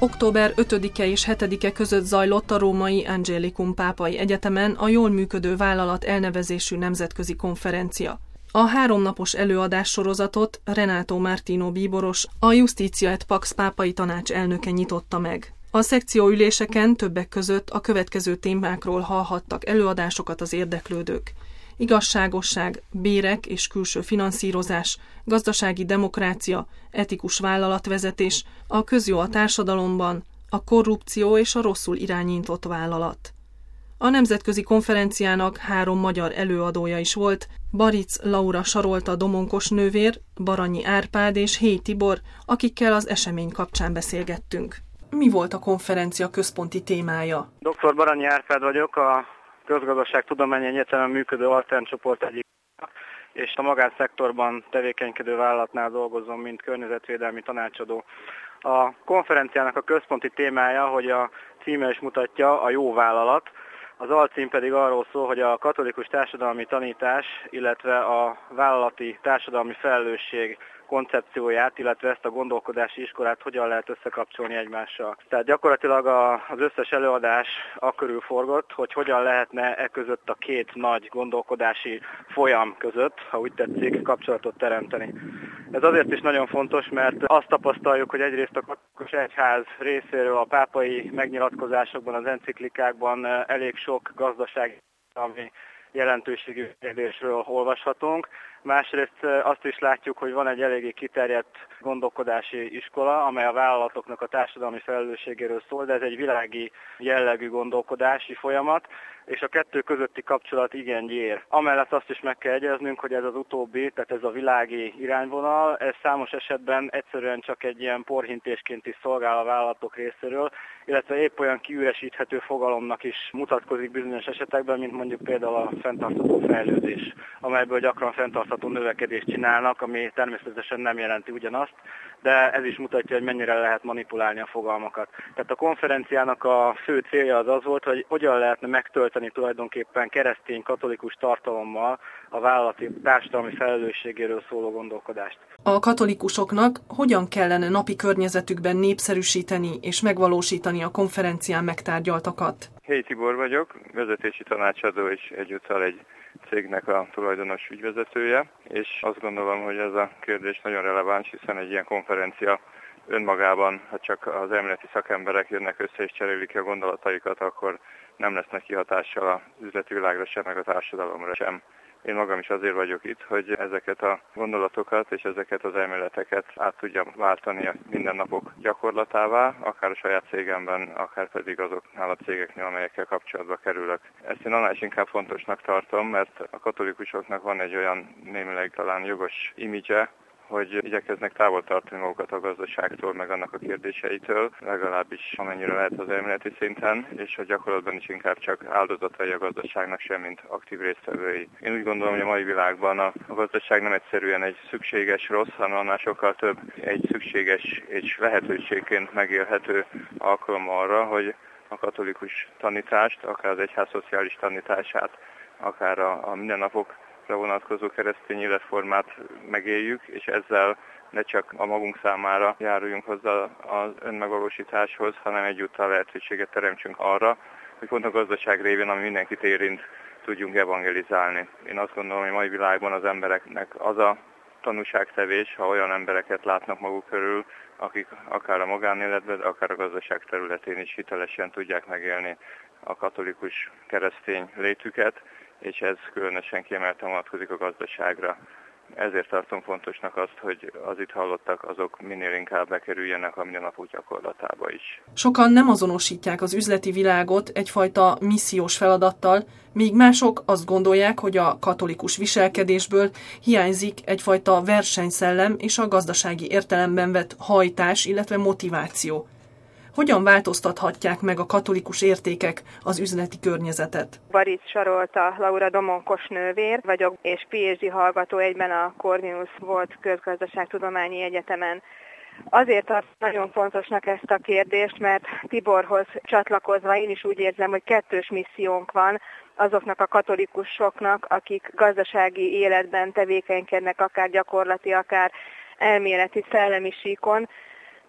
Október 5-e és 7-e között zajlott a római Angelicum Pápai Egyetemen a Jól működő vállalat elnevezésű nemzetközi konferencia. A 3 napos előadássorozatot Renato Martino bíboros, a Justitia et Pax pápai tanács elnöke nyitotta meg. A szekcióüléseken többek között a következő témákról hallhattak előadásokat az érdeklődők: igazságosság, bérek és külső finanszírozás, gazdasági demokrácia, etikus vállalatvezetés, a közjó a társadalomban, a korrupció és a rosszul irányított vállalat. A nemzetközi konferenciának 3 magyar előadója is volt: Baric Laura Sarolta domonkos nővér, Baranyi Árpád és Héj Tibor, akikkel az esemény kapcsán beszélgettünk. Mi volt a konferencia központi témája? Dr. Baranyi Árpád vagyok, a Közgazdaságtudományi Egyetemen működő Altern csoport egyik, és a magánszektorban tevékenykedő vállalatnál dolgozom, mint környezetvédelmi tanácsadó. A konferenciának a központi témája, hogy a címe is mutatja, a jó vállalat. Az alcím pedig arról szól, hogy a katolikus társadalmi tanítás, illetve a vállalati társadalmi felelősség koncepcióját, illetve ezt a gondolkodási iskolát hogyan lehet összekapcsolni egymással. Tehát gyakorlatilag az összes előadás akörül forgott, hogy hogyan lehetne e között a 2 nagy gondolkodási folyam között, ha úgy tetszik, kapcsolatot teremteni. Ez azért is nagyon fontos, mert azt tapasztaljuk, hogy egyrészt a katolikus egyház részéről a pápai megnyilatkozásokban, az enciklikákban elég sok gazdasági jelentőségű kérdésről olvashatunk. Másrészt azt is látjuk, hogy van egy eléggé kiterjedt gondolkodási iskola, amely a vállalatoknak a társadalmi felelősségéről szól, de ez egy világi jellegű gondolkodási folyamat, és a 2 közötti kapcsolat igen gyér. Amellett azt is meg kell egyeznünk, hogy ez az utóbbi, tehát ez a világi irányvonal, ez számos esetben egyszerűen csak egy ilyen porhintésként is szolgál a vállalatok részéről, illetve épp olyan kiüresíthető fogalomnak is mutatkozik bizonyos esetekben, mint mondjuk például a fenntartható fejlődés, amelyből gyakran fenntartható növekedést csinálnak, ami természetesen nem jelenti ugyanazt, de ez is mutatja, hogy mennyire lehet manipulálni a fogalmakat. Tehát a konferenciának a fő célja az volt, hogy hogyan lehetne megtölteni tulajdonképpen keresztény katolikus tartalommal a vállalati társadalmi felelősségéről szóló gondolkodást. A katolikusoknak hogyan kellene napi környezetükben népszerűsíteni és megvalósítani a konferencián megtárgyaltakat? Héj Tibor vagyok, vezetési tanácsadó és egyúttal egy cégnek a tulajdonos ügyvezetője, és azt gondolom, hogy ez a kérdés nagyon releváns, hiszen egy ilyen konferencia önmagában, ha csak az elméleti szakemberek jönnek össze és cserélik ki a gondolataikat, akkor nem lesznek kihatással az üzleti világra sem, meg a társadalomra sem. Én magam is azért vagyok itt, hogy ezeket a gondolatokat és ezeket az elméleteket át tudjam váltani a mindennapok gyakorlatává, akár a saját cégemben, akár pedig azoknál a cégeknél, amelyekkel kapcsolatba kerülök. Ezt én annál is inkább fontosnak tartom, mert a katolikusoknak van egy olyan némileg talán jogos imidzse, hogy igyekeznek távol tartani magukat a gazdaságtól, meg annak a kérdéseitől, legalábbis amennyire lehet az elméleti szinten, és a gyakorlatban is inkább csak áldozatai a gazdaságnak, semmint aktív résztvevői. Én úgy gondolom, hogy a mai világban a gazdaság nem egyszerűen egy szükséges rossz, hanem annál sokkal több egy szükséges és lehetőségként megélhető alkalom arra, hogy a katolikus tanítást, akár az egyház szociális tanítását, akár a mindennapok vonatkozó keresztény életformát megéljük, és ezzel ne csak a magunk számára járuljunk hozzá az önmegvalósításhoz, hanem egyúttal lehetőséget teremtsünk arra, hogy pont a gazdaság révén, ami mindenkit érint, tudjunk evangelizálni. Én azt gondolom, hogy a mai világban az embereknek az a tanúságtevés, ha olyan embereket látnak maguk körül, akik akár a magánéletben, akár a gazdaság területén is hitelesen tudják megélni a katolikus keresztény létüket, és ez különösen kiemelten vonatkozik a gazdaságra. Ezért tartom fontosnak azt, hogy az itt hallottak, azok minél inkább bekerüljenek a mindennapok gyakorlatába is. Sokan nem azonosítják az üzleti világot egyfajta missziós feladattal, míg mások azt gondolják, hogy a katolikus viselkedésből hiányzik egyfajta versenyszellem és a gazdasági értelemben vett hajtás, illetve motiváció. Hogyan változtathatják meg a katolikus értékek az üzleti környezetet? Baric Sarolta Laura domonkos nővér vagyok, és PhD hallgató egyben a Corvinus volt Közgazdaságtudományi Egyetemen. Azért tartom nagyon fontosnak ezt a kérdést, mert Tiborhoz csatlakozva én is úgy érzem, hogy 2 missziónk van azoknak a katolikusoknak, akik gazdasági életben tevékenykednek, akár gyakorlati, akár elméleti szellemi síkon.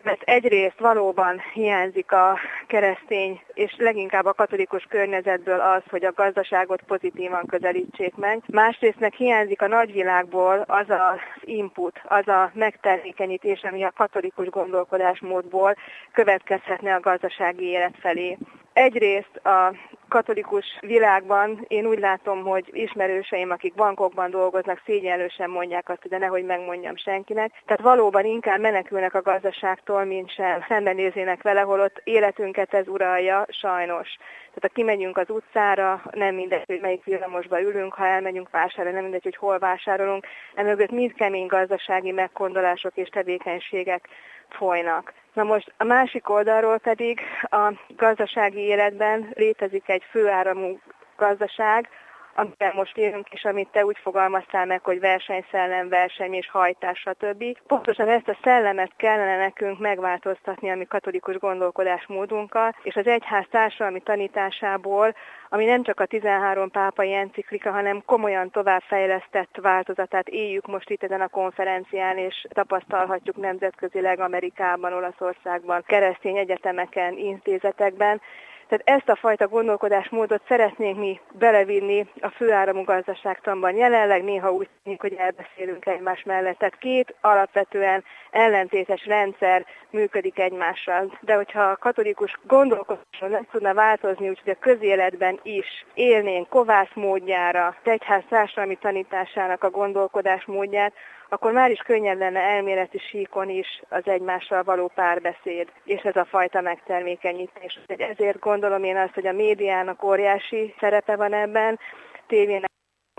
Mert egyrészt valóban hiányzik a keresztény és leginkább a katolikus környezetből az, hogy a gazdaságot pozitívan közelítsék meg. Másrészt meg hiányzik a nagyvilágból az az input, az a megtermékenyítés, ami a katolikus gondolkodásmódból következhetne a gazdasági élet felé. Egyrészt a katolikus világban én úgy látom, hogy ismerőseim, akik bankokban dolgoznak, szégyenlősen mondják azt, de nehogy megmondjam senkinek. Tehát valóban inkább menekülnek a gazdaságtól, mint sem szembenéznének vele, holott életünket ez uralja, sajnos. Tehát ha kimegyünk az utcára, nem mindegy, hogy melyik villamosba ülünk, ha elmegyünk vásárolni, nem mindegy, hogy hol vásárolunk, emögött mind kemény gazdasági meggondolások és tevékenységek folynak. Na most a másik oldalról pedig a gazdasági életben létezik egy főáramú gazdaság, amivel most élünk, és amit te úgy fogalmaztál meg, hogy versenyszellem, verseny és hajtás, stb. Pontosan ezt a szellemet kellene nekünk megváltoztatni a mi katolikus gondolkodásmódunkkal, és az egyház társadalmi tanításából, ami nem csak a 13 pápai enciklika, hanem komolyan továbbfejlesztett változatát éljük most itt ezen a konferencián, és tapasztalhatjuk nemzetközileg Amerikában, Olaszországban, keresztény egyetemeken, intézetekben. Tehát ezt a fajta gondolkodásmódot szeretnénk mi belevinni a főáramú gazdaságtanban. Jelenleg néha úgy tűnik, hogy elbeszélünk egymás mellett. Tehát két alapvetően ellentétes rendszer működik egymással. De hogyha a katolikus gondolkodáson nem tudna változni, úgyhogy a közéletben is élnénk kovász módjára, az egyház társadalmi tanításának a gondolkodásmódját, akkor már is könnyebb lenne elméleti síkon is az egymással való párbeszéd, és ez a fajta megtermékenyítés. Ezért gondolom én azt, hogy a médiának óriási szerepe van ebben, tévének,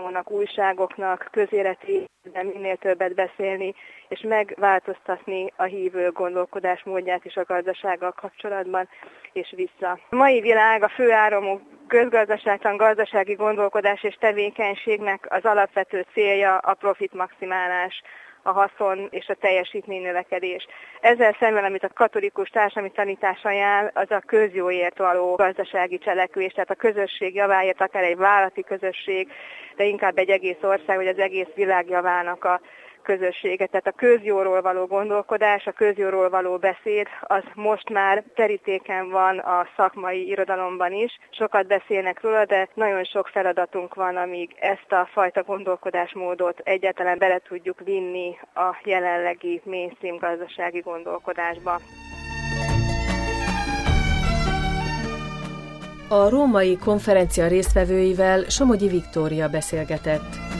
újságoknak, közéleti minél többet beszélni, és megváltoztatni a hívő gondolkodásmódját is a gazdasággal kapcsolatban, és vissza. A mai világ a főáramú közgazdaságtan gazdasági gondolkodás és tevékenységnek az alapvető célja a profit maximálás, a haszon és a teljesítmény növekedés. Ezzel szemben, amit a katolikus társadalmi tanítás ajánl, az a közjóért való gazdasági cselekvés, tehát a közösség javáért, akár egy vállalati közösség, de inkább egy egész ország, vagy az egész világ javának a közössége. Tehát a közjóról való gondolkodás, a közjóról való beszéd, az most már terítéken van a szakmai irodalomban is. Sokat beszélnek róla, de nagyon sok feladatunk van, amíg ezt a fajta gondolkodásmódot egyáltalán bele tudjuk vinni a jelenlegi mainstream gazdasági gondolkodásba. A római konferencia résztvevőivel Somogyi Viktória beszélgetett.